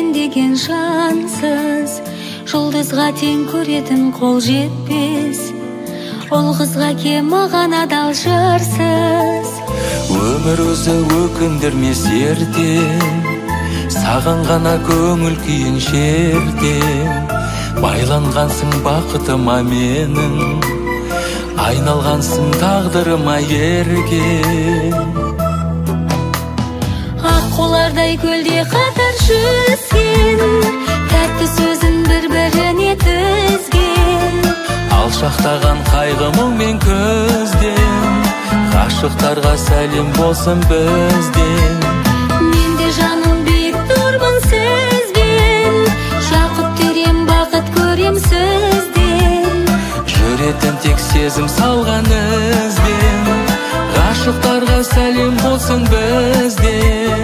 мен деген жансыз, жұлдызға тең көретін қол жетпес. Ол қызға ке маған адал жырсыз. Өмір өзі өкіндірмес ертең, саған ғана көңіл күйін шертең. Байланғансың бақытыма менің, айналғансың тағдырыма ерген. Аққулардай көлде қатар жүзген, тәтті сөзін бір-біріне тізген. Алшақтаған қайғы мұңмен көзден, ғашықтарға сәлем болсын бізден. Мен де жаным биік тұрмын сізбен, жақұт терем бақыт көрем сізден. Жүретін тек сезім салған ізбен, ғашықтарға сәлем болсын бізден.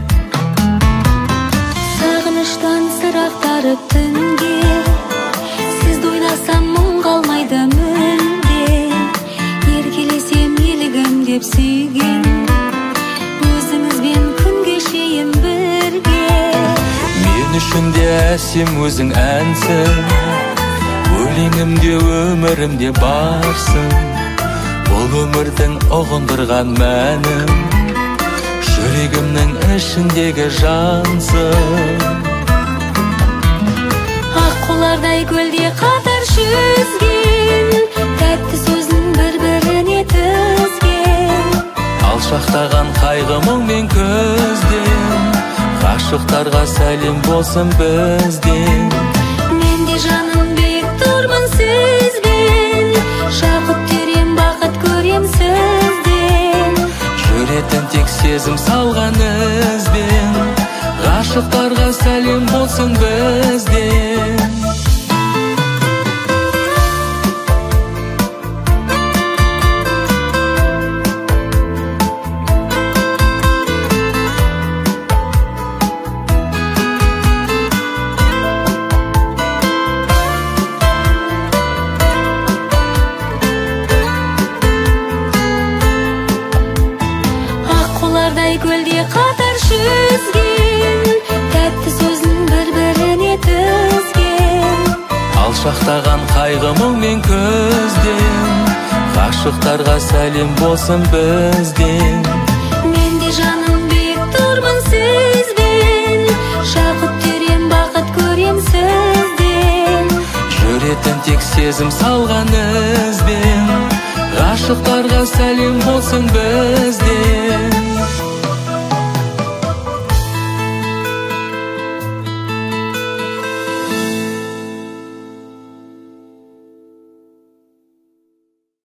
Сағыныштан сырақтарып түнге, сізді ойласам мұң қалмайды мүлде. Еркелесем елігім деп сүйген, өзіңізбен күн кешейін бірге. Мен үшін де әсем өзің әнсің, өлеңімде өмірімде барсың. Бұл өмірдің ұғындырған мәнім, жүрегімнің ішіндегі жансың. Аққулардай көлде қатар жүзген, тәтті сөзін бір-біріне тізген. Алшақтаған қайғы мұңмен көзден, ғашықтарға сәлем болсын бізден. Мен де жаным биік тұрмын сізбен, жақұт терем бақыт көрем сізден. Жүретін тек сезім салған ізбен, ғашықтарға сәлем болсын бізден. Аққулардай көлде қатар жүзген, тәтті сөзін бір-біріне тізген. Алшақтаған қайғы мұңмен көзден, ғашықтарға сәлем болсын бізден. Мен де жаным биік тұрмын сізбен, жақұт терем бақыт көрем сізден. Жүретін тек сезім салған ізбен, ғашықтарға сәлем болсын бізден.